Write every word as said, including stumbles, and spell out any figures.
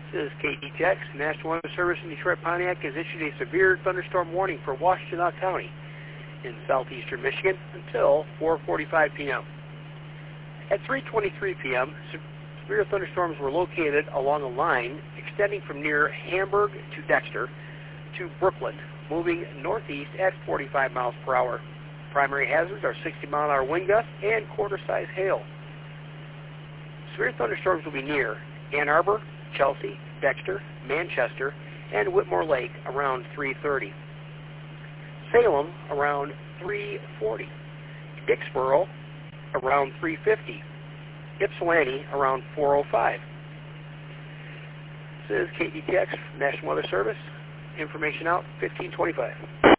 This is K D T X. National Weather Service in Detroit Pontiac has issued a severe thunderstorm warning for Washtenaw County in southeastern Michigan until four forty-five p m At three twenty-three p m, severe thunderstorms were located along a line extending from near Hamburg to Dexter to Brooklyn, moving northeast at forty-five miles per hour. Primary hazards are sixty mile an hour wind gusts and quarter-size hail. Severe thunderstorms will be near Ann Arbor, Chelsea, Dexter, Manchester, and Whitmore Lake around three thirty. Salem around three forty. Dixboro around three fifty. Ypsilanti around four oh five. This is K D T X, National Weather Service. Information out fifteen twenty-five.